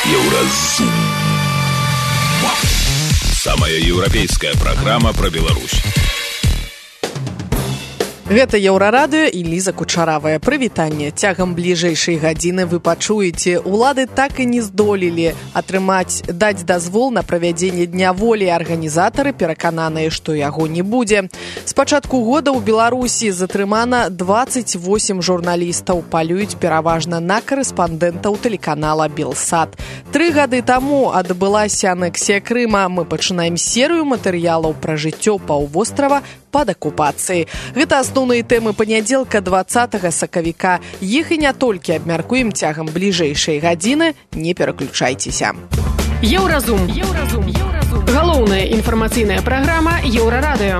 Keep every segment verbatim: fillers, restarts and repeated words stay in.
Еўразум. Самая еўрапейская праграма пра Беларусь. Гэта Еўрарадыё і Ліза Кучаравая. Прывітанне. Цягам бліжэйшай гадзіны вы пачуеце, улады так і не здолелі атрымаць, даць дазвол на правядзенне Дня волі. Арганізатары перакананыя, што яго не будзе. З пачатку года ў Беларусі затрымана дваццаць восем журналістаў. Палююць пераважна на карэспандэнтаў тэлеканала Белсат. Тры гады таму адбылася анексія Крыма. Мы пачынаем серыю матэрыялаў пра жыццё паўвострава пад акупацыяй. Гэта асноўныя тэмы панядзелка дваццатага сакавіка. Іх і не толькі абмяркуем цягам бліжэйшай гадзіны. Не пераключайцеся. Еўразум. Еўразум. Еўразум. Галоўная інфармацыйная праграма Еўрарадыё.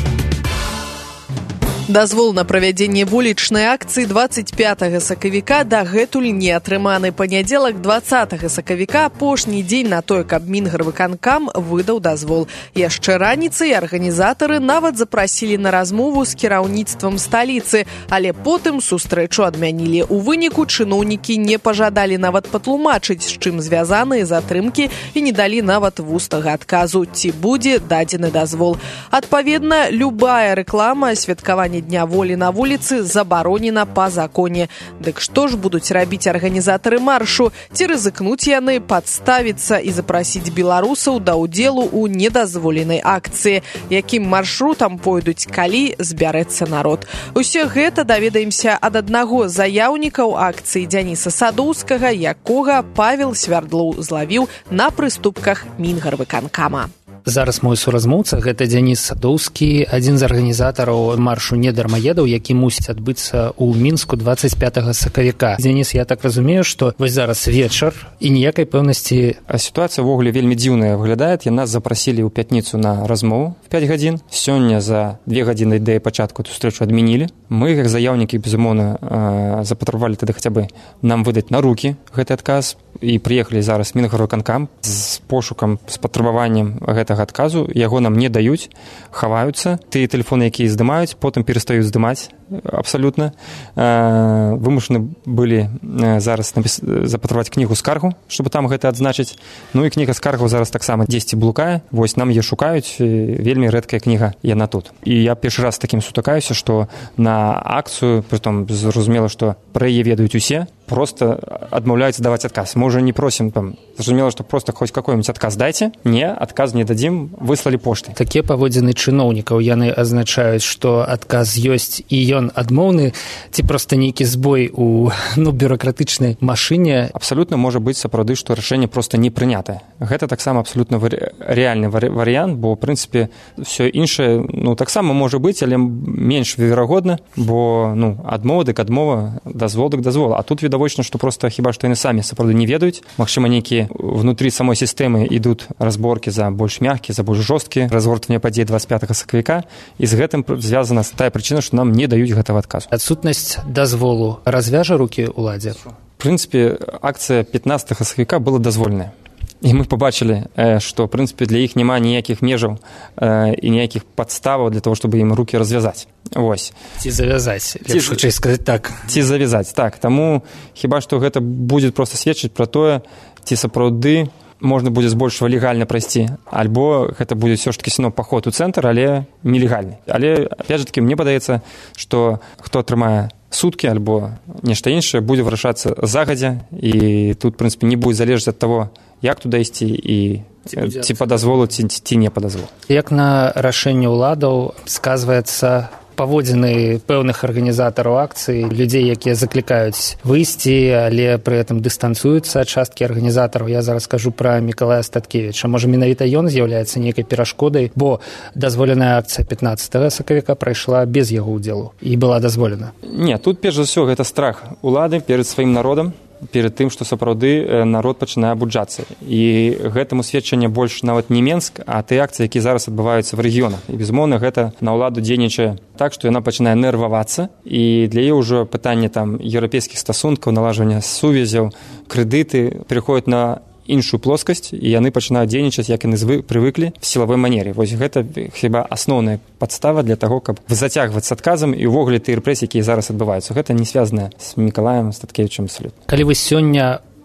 Дазвол на правядзенне вулічнай акцыі дваццаць пятага сакавіка дагэтуль не атрыманы. Панядзелак дваццатага сакавіка апошні дзень на тое, каб Мінгарвыканкам выдаў дазвол. Яшчэ раніцай арганізатары нават запрасілі на размову з кіраўніцтвам сталіцы, але потым сустрэчу адмянілі. У выніку чыноўнікі не пажадалі нават патлумачыць, з чым звязаныя затрымкі, і не далі нават вустага адказу, ці будзе дадзены дазвол. Адпаведна, любая рэклама святкавання Дня волі на вуліцы забаронена па законе. Дык што ж будуць рабіць арганізатары маршу? Ці рызыкнуць яны падставіцца і запрасіць беларусаў да ўдзелу ў недазволенай акцыі? Якім маршрутам пойдуць, калі збярэцца народ? Усё гэта даведаемся ад аднаго з заяўнікаў акцыі Дзяніса Садоўскага, якога Павел Свярдлоў злавіў на прыступках Мінгарвыканкама. Зараз мой суразмоўца, гэта Дзяніс Садоўскі, адзін з арганізатараў маршу недармаедаў, які мусіць адбыцца ў Мінску дваццаць пятага сакавіка. Дзяніс, я так разумею, што вось зараз вечар і ніякай пэўнасці... Сітуацыя ўвогуле вельмі дзіўная выглядае. Яна запрасілі ў пятніцу на размову в пяць гадзін. Сёння за две гадзіны да пачатку эту сустрэчу адмянілі. Мы, як заяўнікі, безумоўна, запатрабавалі тады хаця бы нам выдаць на рукі гэты адказ, і прыехалі зараз Мінгарвыканкам з пошукам, з патрабаваннем гэтага адказу. Яго нам не даюць, хаваюцца. Тыя тэлефоны, якія здымаюць, потым перастаюць здымаць абсалютна. Вымушаны былі зараз запатрабаваць кнігу скаргу, чтобы там гэта адзначыць. Ну і кніга скаргаў зараз таксама дзесьці блукае. Вось нам яе шукаюць, вельмі рэдкая кніга яна тут. І я першы раз такім сутыкаюся, што на акцыю, притом зразумела, што пра яе ведаюць усе, просто адмаўляюцца даваць адказ. Мы уже не просім, там, зразумела, што просто хоць какой-нибудь адказ дайце. Не, адказ не дадзім, выслалі поштай. Такія паводзіны чыноўнікаў, яны азначаюць, што адказ ёсць і ён адмоўны, ці проста нейкі збой у ну, бюрократычнай машыне? Абсалютна можа быць сапраўды, што рашэнне проста не прынятае. Гэта таксама абсалютна рэальны варыянт, бо, ў прынцыпе, ўсё іншае, ну, таксама можа быць, але менш верагодна, бо, ну, адмова дык адмова, дазвол дык дазвол. А тут відавочна, што проста хіба што яны самі сапраўды не ведаюць. Магчыма, нейкія внутры самой сістэмы ідуць разборкі за больш мягкі, за больш жорсткі разгортванне падзей дваццаць пятага сакавіка, і з гэтым звязана тая прычына, што нам не даюць гэтага адказу. Адсутнасць дазволу развяжа рукі ўладзе? В прынцыпе, акцыя пятнаццатага сакавіка была дазволеная. І мы побачылі, што, в прынцыпе, для іх няма ніякіх межаў і ніякіх падставаў для того, чтобы ім рукі развязаць. Вось. Ці завязаць, лепш хутчэй сказаць так. Ці завязаць, так. Таму хіба што гэта будзе проста сведчыць пра тое, ці сапраўды можна будзе збольшага легальна прайсці, альбо гэта будзе ўсё ж такі сіно паход у цэнтр, але нелегальны. Але, опять же таки, мне падаецца, што хто атрымае суткі альбо нешта іншае, будзе вырашацца загадзя, і тут, в прынцыпе, не будзе залежаць ад таго, як туды ісці і ці па дазволу, ці, ці не па дазволу. Як на рашэнне ўладаў сказваецца паводзіны пэўных арганізатараў акцыі, людзей, якія заклікаюць выйсці, але пры этом дыстанцыююцца ад часткі арганізатараў? Я зараз скажу пра Мікалая Статкевіча. Можа, менавіта ён з'яўляецца нейкай перашкодай, бо дазволеная акцыя пятнаццатага сакавіка прайшла без яго ўдзелу і была дазволена? Не, тут перш за ўсё гэта страх улады перад сваім народам, перед тым, што сапраўды народ пачынае абуджацца. І гэтаму сведчанне больш нават не Менск, а тыя акцыі, якія зараз адбываюцца в рэгіёнах. І, безумоўна, гэта на ўладу дзейнічае так, што яна пачынае нервавацца, і для яе ўжо пытанне там еўрапейскіх стасункаў, налажвання сувязяў, крэдыты пераходзяць на іншую плоскасць, і яны пачынаюць дзейнічаць, як яны прывыклі в сілавой манере. Вось гэта хіба асноўная падстава для таго, каб зацягваць з адказам і ўвогуле тыя рэпрэсіі, якія зараз адбываюцца. Гэта не звязана з Мікалаем Статкевічам абсалютна. Калі вы сёння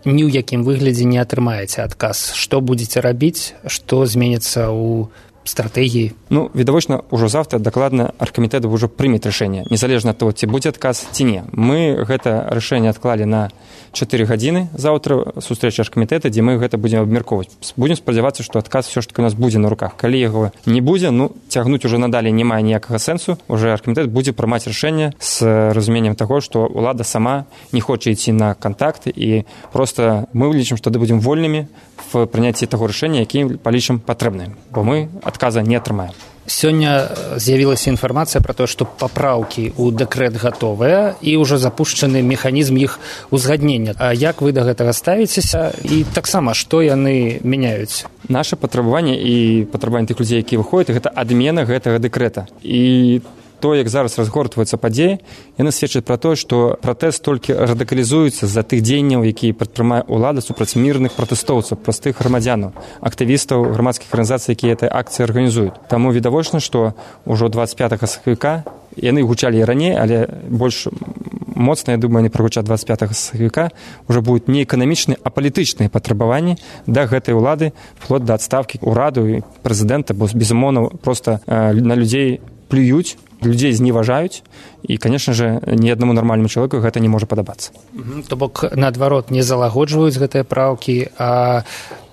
ні ў якім выглядзе не атрымаеце адказ, што будзеце рабіць, што зменіцца ў стратэгіі? Ну, відавочна, ўжо завтра дакладна аргкамітэт ўжо прымець рашэнне, незалежна ад таго, ці будзе адказ, ці не. Мы гэта рашэнне адклалі на чатыры гадзіны заўтра сустрэчы аргкамітэта, дзе мы гэта будзем абмяркоўваць. Будзем спадзявацца, што адказ все ж таки у нас будзе на руках. Калі яго не будзе, ну, цягнуць ужо надалей не мае ніякага сэнсу. Уже аргкамітэт будзе прымаць рашэнне з разуменнем таго, што ўлада сама не хоча ісці на кантакт, і проста мы лічым, што будзем вольнымі в прыняцці таго рашэння, які палічым патрэбным, бо мы адказа не атрымаем. Сёння з'явілася інфармацыя пра тое, што папраўкі ў дэкрэт гатовыя і ўжо запушчаны механізм іх узгаднення. А як вы да гэтага ставіцеся? І таксама, што яны мяняюць? Наша патрабаванне і патрабаванне тых людзей, якія выходзяць, гэта адмена гэтага дэкрэта. І то, як зараз разгортваюцца падзеі, яны сведчаць пра тое, што пратэст толькі радыкалізуецца з-за тых дзеянняў, якія прадпрымае ўлада супраць мірных пратэстоўцаў, простых грамадзянаў, актывістаў грамадскіх арганізацый, якія гэтыя акцыі арганізуюць. Таму відавочна, што ўжо дваццаць пятага сакавіка яны гучалі і раней, але больш моцна, я думаю, не прагучаць дваццаць пятага сакавіка, ўжо будуць не эканамічныя, а палітычныя патрабаванні да гэтай улады, вплоть да адстаўкі ўраду і прэзідэнта, бо, безумоўна, проста э, на людзей плююць, людзей зневажаюць, і, конечно же, ні аднаму нармальнаму чалавеку гэта не можа падабацца. То бок, наадварот, не залагоджваюць гэтыя праўкі, а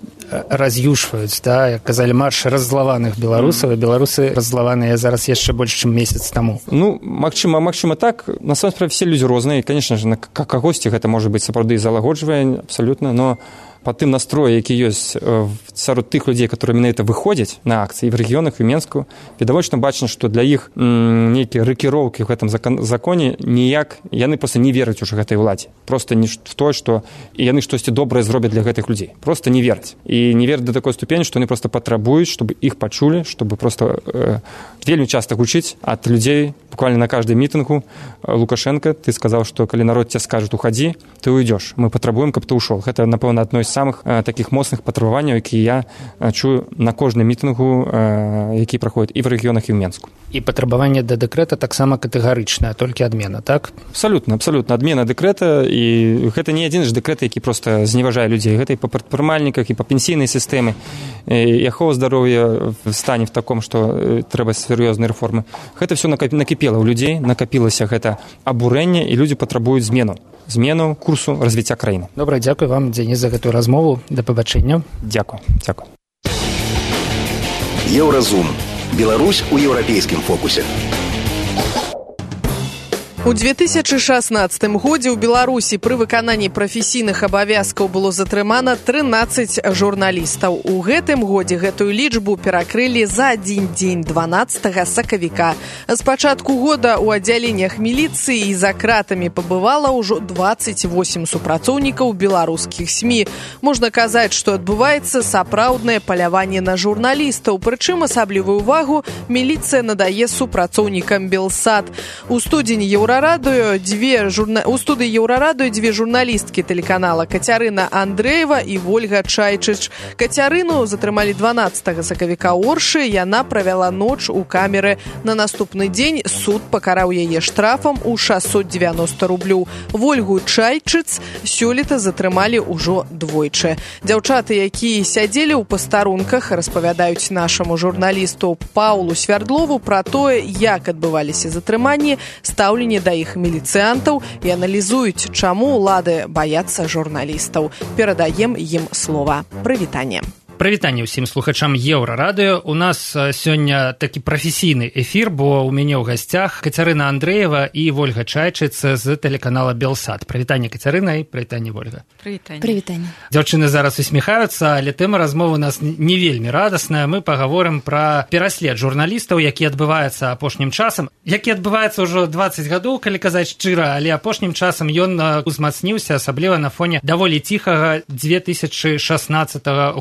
раз'юшваюць, да, як казалі, марш раззлаваных беларусаў, і беларусы раззлаваныя зараз яшчэ больш, чым месяц таму. Ну, магчыма, магчыма так. На самом справе, все людзі розныя, і, конечно же, на кагосьці гэта можа быць сапраўды залагоджвае, абсалютна, но по тым настроі, які ёсць сярод тых людзей, которые менавіта выходзяць на акцыі в рэгіёнах і Менску, відавочна бачна, што для іх нейкія рэкіроўкі в гэтым законе ніяк, яны проста не вераць уже гэтай уладзе. Просто не в тое, што яны штосьці добрае зробяць для гэтых людзей. Просто не вераць. І не вераць да такой ступені, што яны просто патрабуюць, чтобы іх пачулі, чтобы просто э, вельмі часта гучыць ад людзей, буквально на каждый мітынгу. Лукашенко, ты сказаў, што калі народ тебе скажет «уходи», ты уйдешь. Мы патрабуем, каб ты ушел. Гэта, напэўна, адно з самых э, таких моцных патрабаванняў, якія я э, чую на кожным мітынгу, э, які праходзяць і в рэгіёнах, і в Менску. І патрабаванне да дэкрэта таксама катэгарычнае, толькі адмена, так? Абсалютна, абсалютна. Адмена дэкрэта, і гэта не адзін ж дэкрэт, які проста зневажае людзей. Гэта і па прадпрымальніках, і па пенсійнай сістэме, і ахова здароўя в стане в таком, што трэба сур'ёзныя рэформы. Гэта все накіпела ў людзей, накапілася гэта абурэнне, і людзі патрабуюць змену. Змену курсу развіцця краіны. Добра, дзякуй вам, Дзеніс, за гэтую размову. Да пабачэння. Дзякуй, дзякуй. Еўразум. Беларусь у еўрапейскім фокусе. У две тысячи шаснаццатым годзе ў Беларусі пры выкананні прафесійных абавязкаў было затрымана трынаццаць журналістаў. У гэтым годзе гэтую лічбу перакрылі за адзін дзень дванаццатага сакавіка. З пачатку года ў аддзяленнях міліцыі і за кратамі пабывала ўжо дваццаць восем супрацоўнікаў беларускіх СМІ. Можна казаць, што адбываецца сапраўднае паляванне на журналістаў, прычым асаблівую увагу міліцыя надае супрацоўнікам Белсат. У студзені Еўра Радыё, дзве журна... У студыі Еўрарадыё дзве журналісткі тэлеканала Кацярына Андрэева і Вольга Чайчыч. Кацярыну затрымалі дванаццатага сакавіка ў Оршы, яна правяла ноч у камеры. На наступны дзень суд пакараў яе штрафам у шэсцьсот дзевяноста рублёў. Вольгу Чайчыц сёлета затрымалі ўжо двойчы. Дзяўчаты, якія сядзелі ў пастарунках, распавядаюць нашаму журналісту Паўлу Свярдлову пра тое, як адбываліся затрыманні, стаўленне да іх міліцыянтаў і аналізуюць, чаму ўлады баяцца журналістаў. Перадаем ім слова. Прывітанне. Прывітанне ўсім слухачам Еўрарадыё. У нас сёння такі прафесійны эфір, бо ў мяне ў гасцях Кацярына Андрэева і Вольга Чайчыц з тэлеканала Белсат. Прывітанне, Кацярына, і прывітанне, Вольга. Прывітанне. Прывітанне. Дзяўчыны зараз усміхаюцца, але тэма размовы у нас не вельмі радасная. Мы пагаворым пра пераслед журналістаў, які адбываецца апошнім часам, які адбываецца ўжо дваццаць гадоў, калі казаць шчыра, але апошнім часам ён узмацніўся, асабліва на фоне даволі ціхага две тысячы шаснаццатага года, калі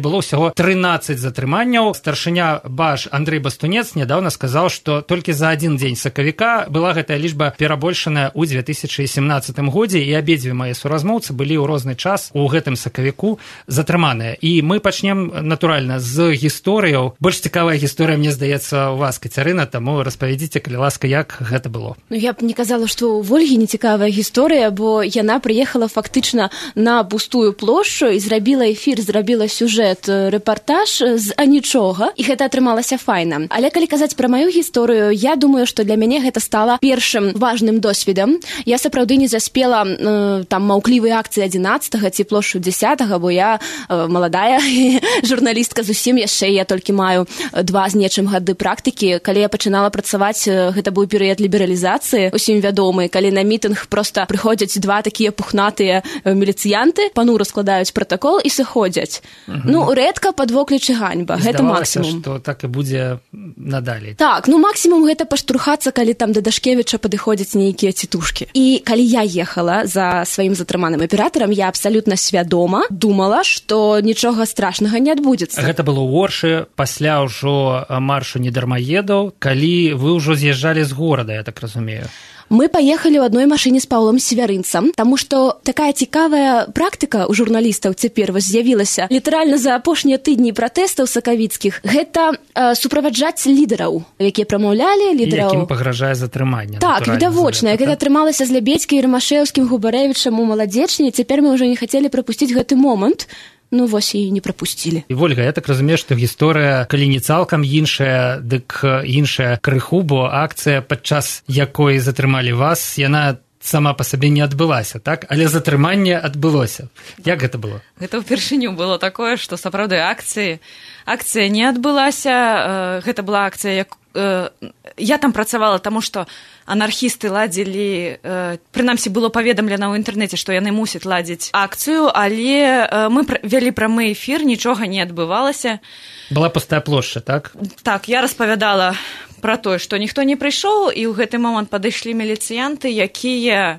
было ўсяго трынаццаць затрыманняў. Старшыня БАЖ Андрэй Бастунец нядаўна сказаў, што толькі за адзін дзень сакавіка была гэтая лічба перабольшаная ў две тысячы семнаццатым годзе, і абедзве мае суразмоўцы былі ў розны час у гэтым сакавіку затрыманыя. І мы пачнем, натуральна, з гісторыяў. Больш цікавая гісторыя, мне здаецца, у вас, Кацярына, таму распавядзіце, калі ласка, як гэта было. Ну, я б не казала, што ў Вольгі нецікавая гісторыя, бо яна прыехала фактычна на пустую плошчу і зрабіла эфір, зрабіла сюжэт, рэпартаж з анічога, і гэта атрымалася файна. Але калі казаць пра маю гісторыю, я думаю, што для мяне гэта стала першым важным досведам. Я сапраўды не заспела э, там маўклівыя акцыі адзінаццатага ці плошчу дзесятага, бо я э, маладая журналістка зусім яшчэ, я толькі маю два з нечым гады практыкі. Калі я пачынала працаваць, гэта быў перыяд лібералізацыі, усім вядомы, калі на мітынг проста прыходзяць два такія пухнатыя міліцыянты, панура складаюць пратакол і сыходзяць. Угу. Ну, рэдка падвоклічы ганьба, гэта максімум. Што так і будзе надалей. Так, ну максімум гэта паштурхацца, калі там да Дашкевіча падыходзяць нейкія цітушкі. І калі я ехала за сваім затрыманым аператарам, я абсалютна свядома думала, што нічога страшнага не адбудзецца. Гэта было ў Оршы, пасля ўжо маршу недармаедаў, калі вы ўжо з'язджалі з горада, я так разумею. Мы паехалі ў адной машыне з Паўлам Севярынцам, таму што такая цікавая практыка ў журналістаў цяпер вось з'явілася літаральна за апошнія тыдні пратэстаў сакавіцкіх. Гэта э, суправаджаць лідараў, якія прамаўлялі лідараў. Якім пагражае затрыманне. Так, відавочна. Гэта атрымалася з Лябедзькім, Рамашэўскім, Губарэвічам у Маладзечні. Цяпер мы ўжо не хацелі прапусціць гэты момант. Ну, вось і не прапусцілі. І, Вольга, я так разумею, што гісторыя, калі не цалкам іншая, дык іншая крыху, бо акцыя, падчас якой затрымалі вас, яна сама па сабе не адбылася, так? Але затрыманне адбылося. Як гэта было? Гэта ўпершыню было такое, што сапраўды акцыі акцыя не адбылася. Гэта была акцыя, як я там працавала, таму што анархісты ладзілі, прынамсі было паведамлена ў інтэрнэце, што яны мусяць ладзіць акцыю, але мы вялі прамы эфір, нічога не адбывалася. Была пустая плошча, так? Так, я распавядала пра тое, што ніхто не прыйшоў, і ў гэты момант падышлі міліцыянты, якія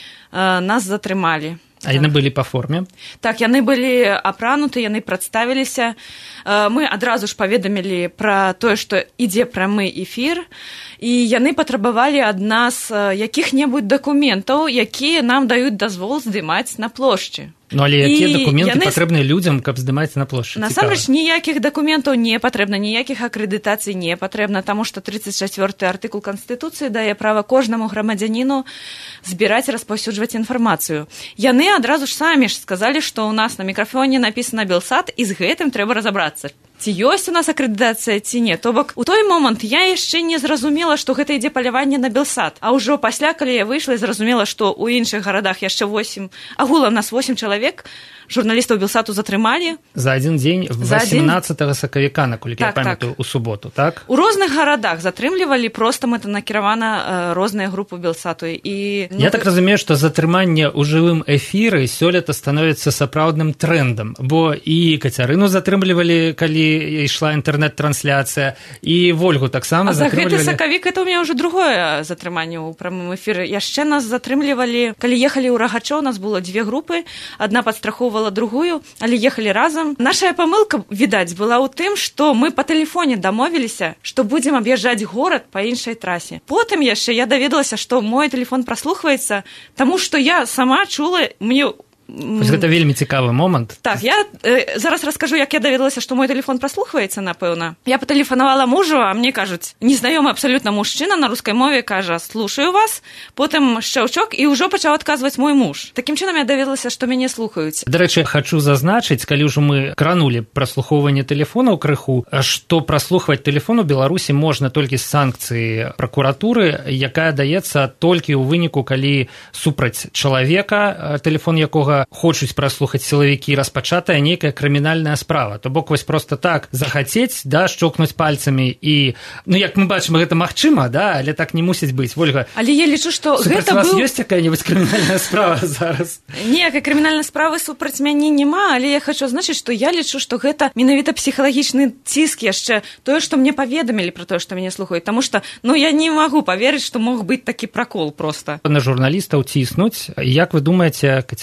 нас затрымалі. А яны былі па форме? Так, яны былі апрануты, яны прадставіліся. Мы адразу ж паведамілі пра тое, што ідзе прамы эфір, і яны патрабавалі ад нас якіх-небудзь дакументаў, якія нам даюць дазвол здымаць на плошчы. Ну, але якія і дакументы яны... патрэбны людзям, каб здымаць на плошчы? Насамрэч, ніякіх дакументаў не патрэбна, ніякіх акрэдытацый не патрэбна, таму што тридцать четвёрты артыкул Канстытуцыі дае права кожнаму грамадзяніну збіраць і распаўсюджваць інфармацыю. Яны адразу ж самі ж сказалі, што ў нас на мікрафоне напісана Белсат, і з гэтым трэба разабрацца. Ці ёсць у нас акрэдытацыя, ці не. То бок, у той момант я яшчэ не зразумела, што гэта ідзе паляванне на Белсат. А ўжо пасля, калі я выйшла і зразумела, што ў іншых гарадах яшчэ восемь, агулам нас восемь чалавек, журналістаў Белсату затрымалі. За адзін дзень васемнаццатага сакавіка, наколькі так, я памятаю, так. у суботу, так? У розных гарадах затрымлівалі проста мэтанакіравана розныя групы Белсату. І, ну, я так разумею, што затрыманне ў жывым эфіры сёлета становіцца сапраўдным трендам, бо і Кацярыну затрымлівалі, калі ішла інтэрнэт-трансляцыя, і Вольгу таксама затрымлівалі. А за гэты сакавік это ў мяне ўжо другое затрыманне ў прамым эфіры. Яшчэ нас затрымлівалі, калі ехалі ў Рагачоў, у нас было дзве групы, адна падстрахоўвала другую, але ехалі разам. Нашая памылка, відаць, была ў тым, што мы па тэлефоне дамовіліся, што будзем аб'язджаць горад па іншай трасе. Потым яшчэ я даведалася, што мой тэлефон праслухваецца, таму што я сама чула, мне Гэта вельмі цікавы момант. Так, я э, зараз раскажу, як я даведалася, што мой тэлефон праслухваецца, напэўна. Я патэлефанавала мужу, а мне кажуць, незнаёмы абсалютна мужчына на рускай мове кажа: слушаю вас, потым шчаўчок, і ўжо пачаў адказваць мой муж. Такім чынам я даведалася, што мяне слухаюць. Дарэчы, хачу зазначыць, калі ўжо мы кранулі праслухоўванне тэлефонаў крыху, што праслухваць тэлефон у Беларусі можна толькі з санкцыі пракуратуры, якая даецца толькі ў выніку, калі супраць чалавека, тэлефон якога хочуць праслухаць сілавікі, распачатая нейкая крымінальная справа. То бок вось проста так захацець, да, шчокнуць пальцамі і, ну, як мы бачым, гэта магчыма, да, але так не мусіць быць. Вольга, але я лічу, што супраць гэта вас быў... ёсць якая-небудзь крымінальная справа зараз? Ніякай крымінальнай справы супраць мяне няма, але я хочу значыць, што я лічу, што гэта менавіта псіхалагічны ціск яшчэ, тое, што мне паведамілі пра тое, што мяне слухаюць, таму што, ну, я не магу паверыць, што мог быць такі пракол проста. На журналістаў ціснуць. Як вы думаеце, Кацярына,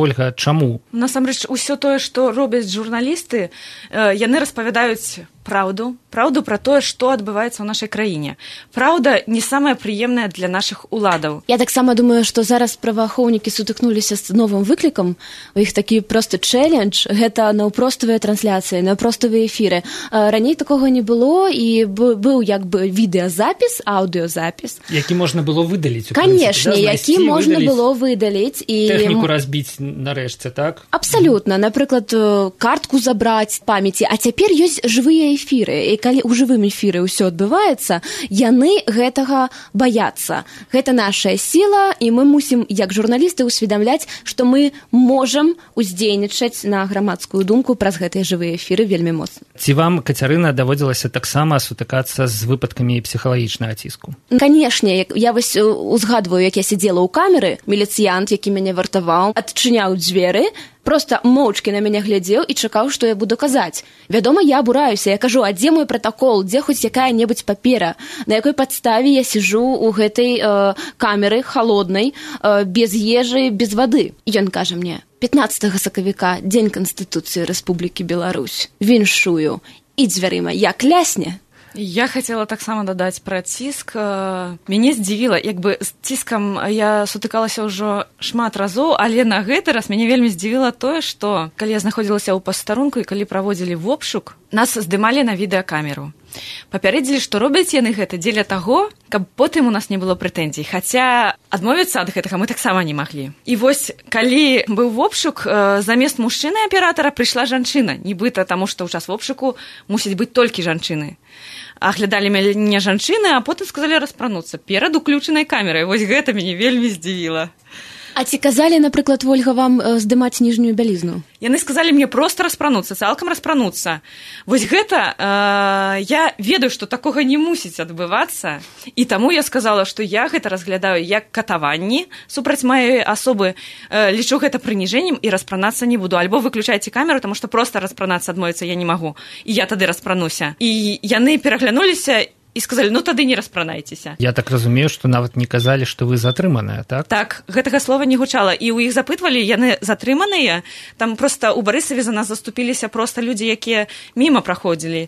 Вольга, чаму? Насамрэч, усё тое, што робяць журналісты, яны распавядаюць праўду, праўду пра тое, што адбываецца ў нашай краіне. Праўда не самая прыемная для нашых уладаў. Я таксама думаю, што зараз праваахоўнікі сутыкнуліся з новым выклікам. У іх такі просты чэлендж, гэта наўпроставыя трансляцыі, наўпроставыя эфіры. Раней такога не было, і быў як бы відэазапіс, аўдыёзапіс. Які можна было выдаліць, у Канешне, прынцыпе, да? які можна выдаліць. было выдаліць. І... Тэхніку разбіць нарэшце, так? Абсалютна. Напрыклад, картку забраць памяці, а цяпер ёсць жывыя эфіры, і калі ў жывым эфіры ўсё адбываецца, яны гэтага баяцца. Гэта нашая сіла, і мы мусім, як журналісты, усведамляць, што мы можам уздзейнічаць на грамадскую думку праз гэтыя жывыя эфіры вельмі моцна. Ці вам, Кацярына, даводзілася таксама сутыкацца з выпадкамі псіхалагічнага ціску? Канешне, я вось узгадваю, як я сидзела ў камеры, міліцыянт, які мяне вартаваў, адчыняў дзверы, просто моўчкі на мяне глядзеў і чакаў, што я буду казаць. Вядома, я абураюся, я кажу, а дзе мой пратакол, дзе хоць якая-небудзь папера, на якой падставе я сижу ў гэтай э, камеры холоднай, э, без ежы, без вады. Ён кажа мне, пятнаццатага сакавіка, дзень Канстытуцыі Рэспублікі Беларусь, віншую, і дзвярыма як лясне. Я хацела таксама дадаць пра ціск. Мяне здзівіла, як бы з ціскам я сутыкалася ўжо шмат разоў, але на гэты раз мяне вельмі здзівіла тое, што калі я знаходзілася ў пастарунку і калі праводзілі вобшук, нас здымалі на відэакамеру. Папярэдзілі, што робяць яны гэта дзеля таго, каб потым у нас не было прэтэнзій. Хаця адмовіцца ад гэтага мы таксама не маглі. І вось, калі быў вобшук, замест мужчыны-аператара прыйшла жанчына, нібыта таму, што ў час вобшуку мусіць быць толькі жанчыны. Аглядалі мяне жанчыны, а потым сказалі распрануцца перад уключанай камерай. Вось гэта мяне вельмі здзівіла. А ці казалі, напрыклад, Вольга, вам здымаць ніжнюю бялізну? Яны сказалі мне проста распрануцца, цалкам распрануцца. Вось гэта, э, я ведаю, што такога не мусіць адбывацца, і таму я сказала, што я гэта разглядаю як катаванні супраць маёй асобы, э, лічу гэта прыніжэннем і распранацца не буду. Альбо выключайце камеру, таму што проста распранацца адмовіцца я не магу, і я тады распрануся. І яны пераглянуліся і сказалі, ну тады не распранайцеся. Я так разумею, што нават не казалі, што вы затрыманая, так? Так, гэтага слова не гучала. І ў іх запытвалі, яны затрыманыя. Там проста ў Барысаве за нас заступіліся проста людзі, якія міма праходзілі.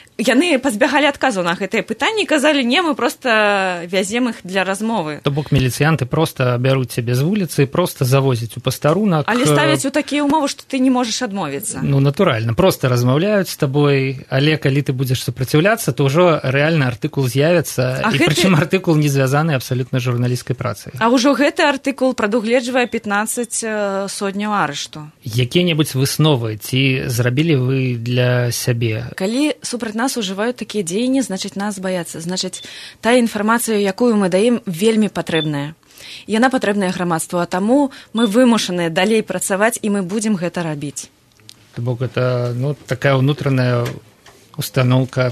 Яны пазбягалі адказу на гэтыя пытанні і казалі, не, мы проста вязем іх для размовы. То бок міліцыянты проста бяруць цябе з вуліцы, проста завозяць у пастарунак. Але ставяць у такія ўмовы, што ты не можаш адмовіцца. Ну, натуральна, проста размаўляюць з табой, але калі ты будзеш супраціўляцца, то ўжо рэальна артыкул з'явіцца, а і гэты... прычым артыкул не звязаны абсалютна журналісцкай працай. А ўжо гэты артыкул прадугледжвае пятнаццаць сотняў арышту. Якія-небудзь высновы ці зрабілі вы для сябе? Калі супраць нас ужываюць такія дзеянні, значыць, нас баяцца. Значыць, тая інфармацыя, якую мы даем, вельмі патрэбная. Яна патрэбная грамадству, а таму мы вымушаныя далей працаваць, і мы будзем гэта рабіць. То бок гэта, ну, такая ўнутраная установка.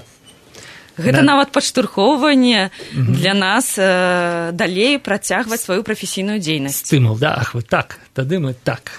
Гэта да. нават падштурхоўванне угу. для нас э, далей працягваць сваю прафесійную дзейнасць. Стымул, да, ах, вы так, тады мы так.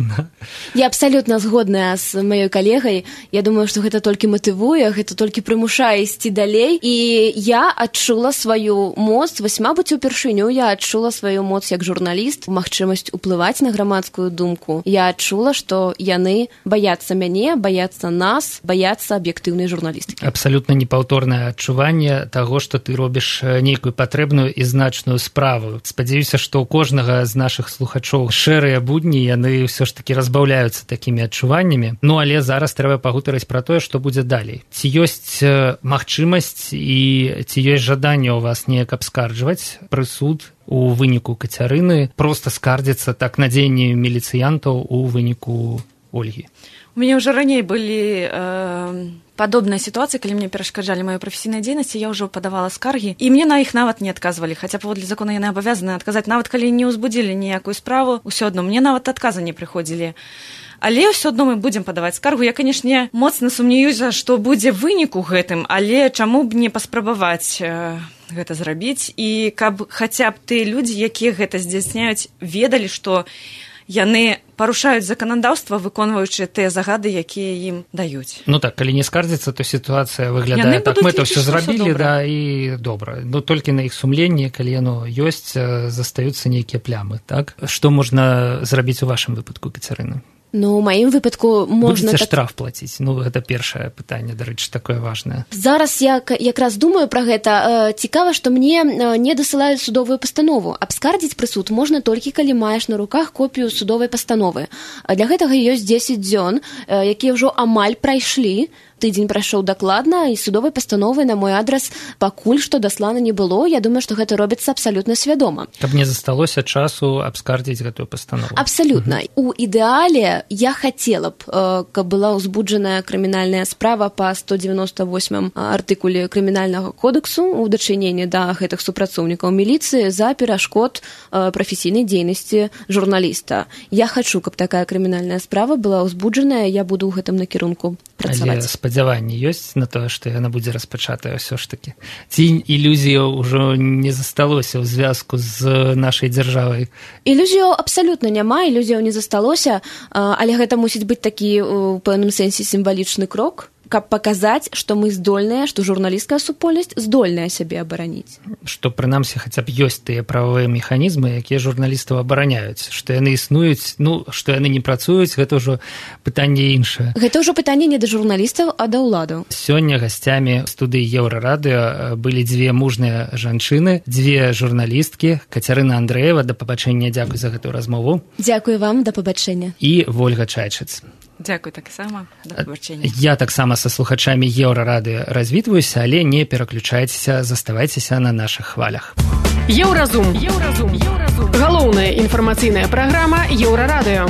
Я абсалютна згодная з маёй калегай. Я думаю, што гэта толькі матывуе, гэта толькі прымушае ісці далей. І я адчула сваю моц, вось, мабыць, упершыню я адчула сваю моц як журналіст, магчымасць уплываць на грамадскую думку. Я адчула, што яны баяцца мяне, баяцца нас, баяцца аб'ектыўнай журналістыкі. Абсалютна непаўторная адчуванне таго, што ты робіш нейкую патрэбную і значную справу. Спадзяюся, што у кожнага з нашых слухачоў шэрыя будні, яны ўсё ж такі разбаўляюцца такімі адчуваннямі. Ну, але зараз трэба пагутарыць пра тое, што будзе далей. Ці ёсць магчымасць і ці ёсць жаданне ў вас неяк абскарджваць прысуд у выніку Кацярыны, проста скардзіцца так на дзеянні міліцыянтаў у выніку Ольгі? У мяне ўжо раней былі э, падобныя сітуацыі, калі мне перашкаджалі маёй прафесійнай дзейнасці, я ўжо падавала скаргі, і мне на іх нават не адказвалі, хаця паводле закона яны абавязаны адказаць, нават калі не ўзбудзілі ніякую справу, ўсё адно мне нават адказы не прыходзілі. Але ўсё адно мы будзем падаваць скаргу. Я, канешне, моцна сумнеюся, што будзе вынік у гэтым, але чаму б не паспрабаваць э, гэта зрабіць, і каб хаця б тыя людзі, якія гэта здзяйсняюць, ведалі, што яны парушаюць заканадаўства, выконваючы тыя загады, якія ім даюць. Ну так, калі не скардзіцца, то сітуацыя выглядае так, мы то ўсё зрабілі, да, і добра. Ну толькі на іх сумленні, калі яно ёсць, застаюцца нейкія плямы, так? Што можна зрабіць у вашым выпадку, Кацярына? Ну, у маім выпадку можна... Будзеце так... штраф плаціць? Ну, гэта першае пытанне, дарэчы, такое важнае. Зараз я якраз думаю пра гэта. Цікава, што мне не дасылаюць судовую пастанову. Абскардзіць прысуд можна толькі, калі маеш на руках копію судовай пастановы. Для гэтага ёсць дзесяць дзён, якія ўжо амаль прайшлі. Тыдзень прайшоў дакладна, і судовай пастановы на мой адрас пакуль што даслана не было. Я думаю, што гэта робіцца абсалютна свядома. Каб не засталося часу абскардзіць гэтую пастанову. Абсалютна. У ідэале я хацела б, каб была ўзбуджаная крымінальная справа па сто девяносто восьмым артыкуле крымінальнага кодексу у дачыненні да гэтых супрацоўнікаў міліцыі за перашкод прафесійнай дзейнасці журналіста. Я хачу, каб такая крымінальная справа была ўзбуджаная, я буду ў гэтым накірунку працаваць. Спадзяванні ёсць на тое, што яна будзе распачатая ўсё ж такі. Ці ілюзія ўжо не засталося ў звязку з нашай дзяржавай? Ілюзіяў абсалютна няма, ілюзіяў не засталося, але гэта мусіць быць такі у пэўным сэнсе сімвалічны крок, каб паказаць, што мы здольныя, што журналісцкая супольнасць здольная сябе абараніць. Што, прынамсі, хаця б ёсць тыя прававыя механізмы, якія журналістаў абараняюць. Што яны існуюць, ну, што яны не працуюць, гэта ўжо пытанне іншае. Гэта ўжо пытанне не да журналістаў, а да ўладаў. Сёння гасцямі студыі Еўрарадыё былі дзве мужныя жанчыны, дзве журналісткі, Кацярына Андрэева, да пабачэння, дзякуй за гэтую размову. Дзякуй вам, да пабачэння. І Вольга Чайчыц. Дзякуй таксама, да пабачэння. Я таксама са слухачамі Еўрарадыё развітваюся, але не пераключайцеся, заставайцеся на нашых хвалях. Еўразум. Еўразум. Еўразум. Галоўная інфармацыйная праграма Еўрарадыё.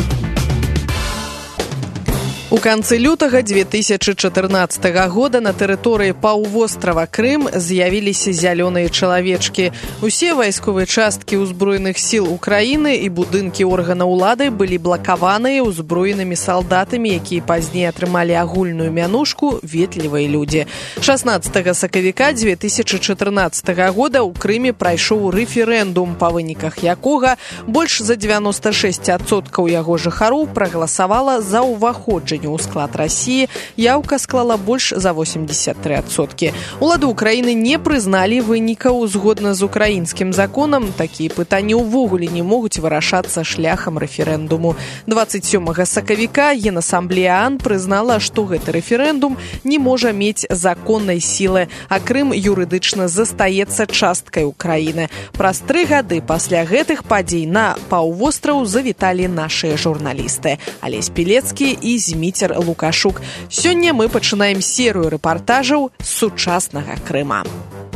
У канцы лютага две тысячи чатырнаццатага года на тэрыторыі паўвострава Крым з'явіліся зялёныя чалавечкі. Усе вайсковыя часткі ўзброеных сіл Украіны і будынкі органаў улады былі блакаваныя ўзброенымі салдатамі, якія пазней атрымалі агульную мянушку «Ветлівыя людзі». шаснаццатага сакавіка две тысячи чатырнаццатага года ў Крыме прайшоў рэферэндум, па выніках якога больш за дзевяносто шесть адсоткаў яго жыхароў прагаласавала за ўваходжанне у склад России, яўка склала больш за восемьдесят три адсоткі. Улады Украіны не прызналі вынікаў. Згодна з украінскім законам, такія пытанні ўвогуле не могуць вырашацца шляхам рэферэндуму. двадцать сёмага сакавіка Генасамблея ААН прызнала, што гэты рэферэндум не можа мець законнай сілы, а Крым юрыдычна застаецца часткай Украіны. Праз тры гады пасля гэтых падзей на паўвостраў завіталі нашыя журналісты Алесь Пілецкі і Зміцер Лукашук. Сёння мы пачынаем серыю рэпартажаў з сучаснага Крыма.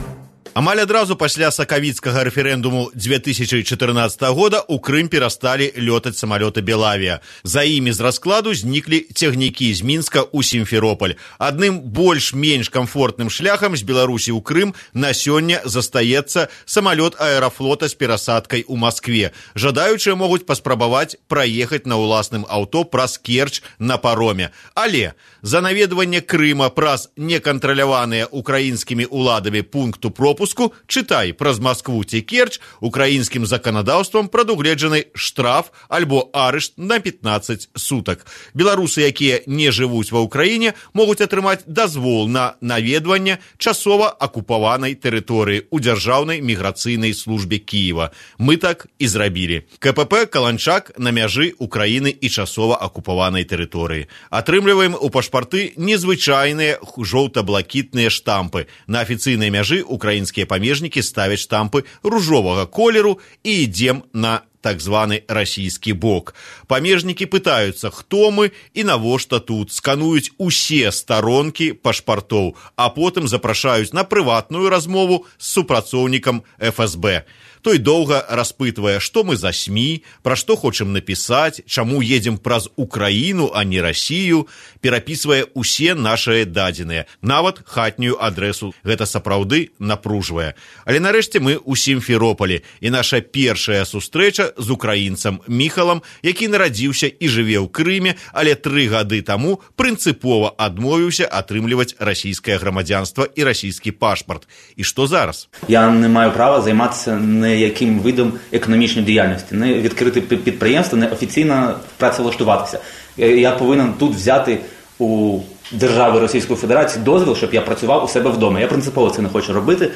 Амаль адразу пасля сакавіцкага рэферэндуму две тысячи чатырнаццатага года ў Крым перасталі лётаць самалёты Белавія. За імі з раскладу зніклі цягнікі з Мінска ў Сімферополь. Адным больш-менш камфортным шляхам з Беларусі ў Крым на сёння застаецца самалёт аэрафлота з перасадкай у Маскве. Жадаючыя могуць паспрабаваць праехаць на ўласным аўто праз Керчь на пароме. Але за наведванне Крыма праз некантраляваныя украінскімі ўладамі пункту пропуску, чытай, праз Маскву ці Керчь, украінскім заканадаўствам прадугледжаны штраф альбо арышт на пятнадцать сутак. Беларусы, якія не жывуць ва Ўкраіне, могуць атрымаць дазвол на наведванне часова акупаванай тэрыторыі ў Дзяржаўнай міграцыйнай службе Кіева. Мы так і зрабілі. КПП «Каланчак» на мяжы Украіны і часова акупаванай тэрыторыі. Атрымліваем у пашпарты незвычайныя жоўта-блакітныя штампы. На афіцыйнай мяжы украінскія памежнікі ставяць штампы ружовага колеру і ідзем на так званы расійскі бок. Памежнікі пытаюцца, хто мы і навошта тут, скануюць усе старонкі пашпартоў, а потым запрашаюць на прыватную размову з супрацоўнікам эф эс бэ. Той доўга распытвае, што мы за СМІ, пра што хочам напісаць, чаму едзем праз Украіну, а не Расію, перапісвае усе нашыя дадзеныя, нават хатнюю адрэсу. Гэта сапраўды напружвае. Але нарэшце мы ў Сімферополі, і наша першая сустрэча з украінцам Міхалам, які нарадзіўся і жыве ў Крыме, але тры гады таму прынцыпова адмовіўся атрымліваць расійскае грамадзянства і расійскі пашпарт. І што зараз? Я не маю права займатися не яким видом економічної діяльності, не відкрити підприємство, не офіційно працевлаштуватися. Я повинен тут взяти у держави Російської Федерації дозвіл, щоб я працював у себе вдома. Я принципово це не хочу робити.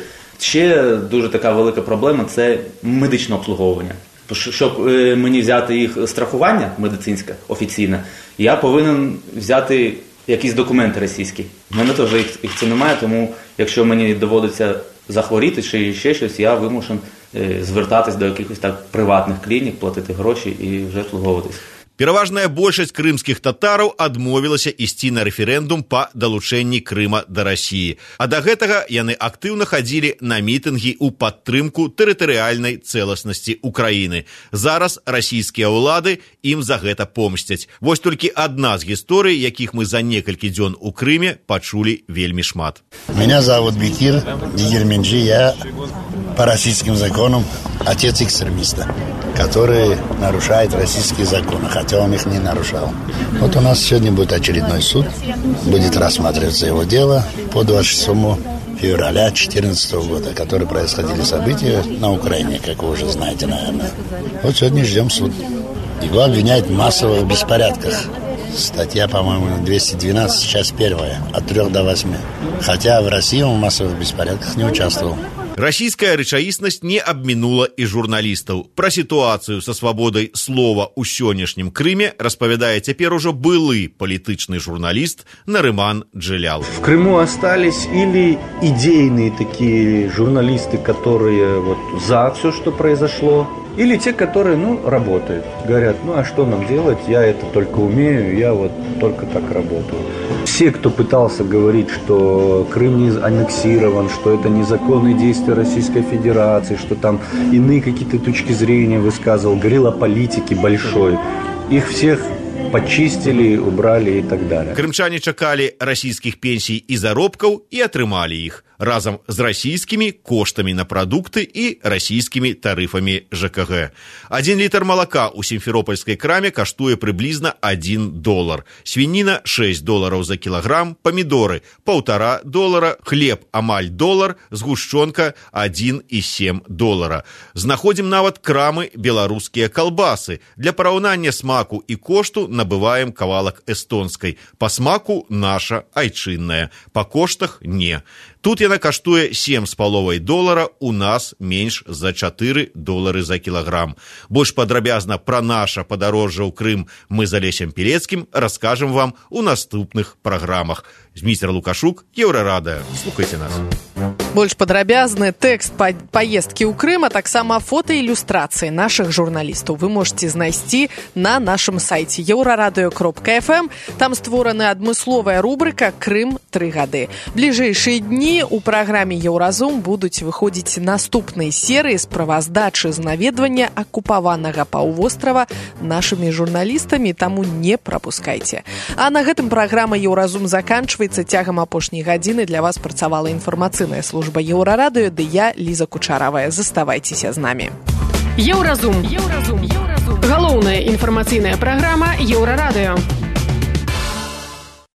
Ще дуже така велика проблема – це медичне обслуговування. Щоб мені взяти їх страхування медицинське, офіційне, я повинен взяти якісь документи російські. У мене теж їх, їх це немає, тому якщо мені доводиться захворіти чи ще щось, я вимушен звертатись до якихось так приватних клінік, платити гроші і вже обслуговуватись. Пераважная большасць крымскіх татараў адмовілася ісці на рэферэндум па далучэнні Крыма да Расіі. А да гэтага яны актыўна хадзілі на мітынгі ў падтрымку тэрытарыяльнай цэласнасці Украіны. Зараз расійскія ўлады ім за гэта помсцяць. Вось толькі адна з гісторый, якіх мы за некалькі дзён у Крыме пачулі вельмі шмат. Меня зовут Бекир Дигерменджи, я по российским законам отец экстремиста, который нарушает российские законы, хотя он их не нарушал. Вот у нас сегодня будет очередной суд, будет рассматриваться его дело по двадцать шестому февраля две тысячи четырнадцатого года, которые происходили события на Украине, как вы уже знаете, наверное. Вот сегодня ждем суд. Его обвиняют в массовых беспорядках. Статья, по-моему, двести двенадцать, часть первая, от трёх до восьми. Хотя в России он в массовых беспорядках не участвовал. Расійская рэчаіснасць не абмінула і журналістаў. Пра сітуацыю са свабодай слова ў сённяшнім Крыме распавядае цяпер ужо былы палітычны журналіст Нарыман Джилял. В Крыму остались или идейные такие журналисты, которые вот за все, что произошло, или те, которые, ну, работают. Говорят, ну, а что нам делать? Я это только умею, я вот только так работаю. Все, кто пытался говорить, что Крым не аннексирован, что это незаконные действия Российской Федерации, что там иные какие-то точки зрения высказывал, говорил о политике большой, их всех почистили, убрали и так далее. Крымчане чакалі расійскіх пенсій і заробкаў і атрымалі іх разам з расійскімі коштамі на прадукты і расійскімі тарыфамі ЖКГ. Адзін літр малака ў сімферопольскай краме каштуе прыблізна адзін долар. Свініна шэсць долараў за кілаграм, памідоры паўтара долара, хлеб амаль долар, згушчонка адзін і сем долара. Знаходзім нават крамы беларускія калбасы. Для параўнання смаку і кошту набываем кавалак эстонскай. Па смаку наша айчынная, па коштах не. Тут яна каштуе сем з паловай долара, у нас менш за чатыры долары за кілаграм. Больш падрабязна пра наша падарожжа ў Крым мы з Алесем Пілецкім раскажам вам у наступных праграмах. Зміцер Лукашук, Еўрарадыё. Слухайце нас. Больш падрабязны тэкст па паездкі ў Крым, а таксама фота і ілюстрацыі нашых журналістаў вы можете знайсці на нашым сайце еўрарадыё кропка эф эм. Там створана адмысловая рубрыка «Крым тры гады». Бліжэйшыя дні у праграме «Еўразум» будуць выходзіць наступныя серыі справаздачы з наведвання акупаванага паўвострава нашымі журналістамі, таму не прапускайце. А на гэтым праграма «Еўразум» заканчваецца. Цягам апошняй гадзіны для вас працавала інфармацыйная служба Еўрарадыё, ды я, Ліза Кучаравая. Заставайцеся з намі. Еўразум. Еўразум. Еўразум. Галоўная інфармацыйная праграма Еўрарадыё.